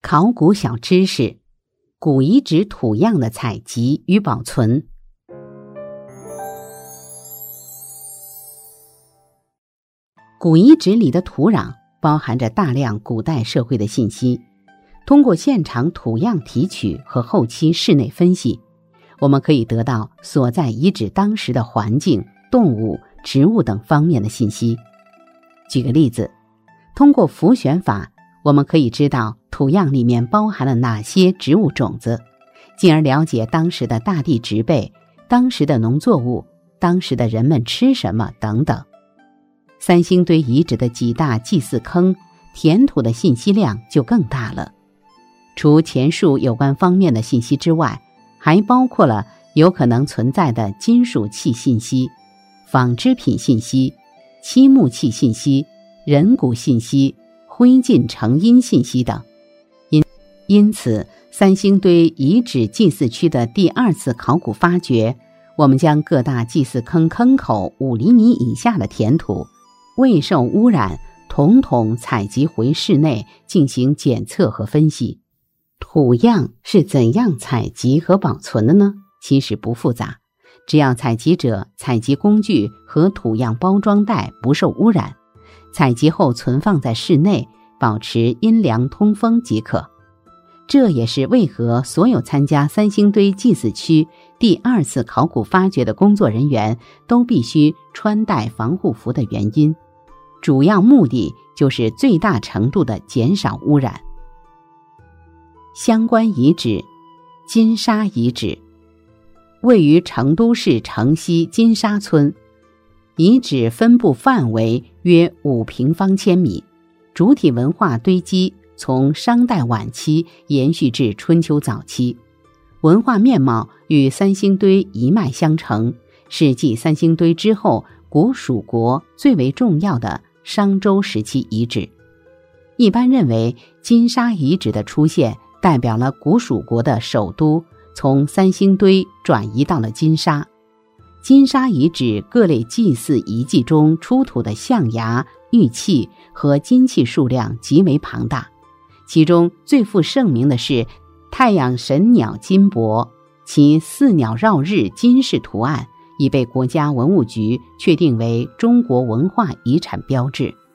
考古小知识：古遗址土样的采集与保存。古遗址里的土壤包含着大量古代社会的信息，通过现场土样提取和后期室内分析，我们可以得到所在遗址当时的环境、动物、植物等方面的信息。举个例子，通过浮选法，我们可以知道土样里面包含了哪些植物种子，进而了解当时的大地植被、当时的农作物、当时的人们吃什么等等。三星堆遗址的几大祭祀坑，填土的信息量就更大了。除前述有关方面的信息之外，还包括了有可能存在的金属器信息、纺织品信息、漆木器信息、人骨信息、灰烬成因信息等。因此，三星堆遗址祭祀区的第二次考古发掘，我们将各大祭祀坑坑口5厘米以下的填土未受污染统统采集回室内进行检测和分析。土样是怎样采集和保存的呢？其实不复杂，只要采集者、采集工具和土样包装袋不受污染，采集后存放在室内，保持阴凉通风即可。这也是为何所有参加三星堆祭祀区第二次考古发掘的工作人员都必须穿戴防护服的原因，主要目的就是最大程度地减少污染。相关遗址：金沙遗址，位于成都市城西金沙村，遗址分布范围约5平方千米，主体文化堆积从商代晚期延续至春秋早期，文化面貌与三星堆一脉相承，是继三星堆之后古蜀国最为重要的商周时期遗址。一般认为，金沙遗址的出现代表了古蜀国的首都从三星堆转移到了金沙。金沙遗址各类祭祀遗迹中出土的象牙、玉器和金器数量极为庞大，其中最负盛名的是太阳神鸟金帛，其4鸟绕日金饰图案已被国家文物局确定为中国文化遗产标志。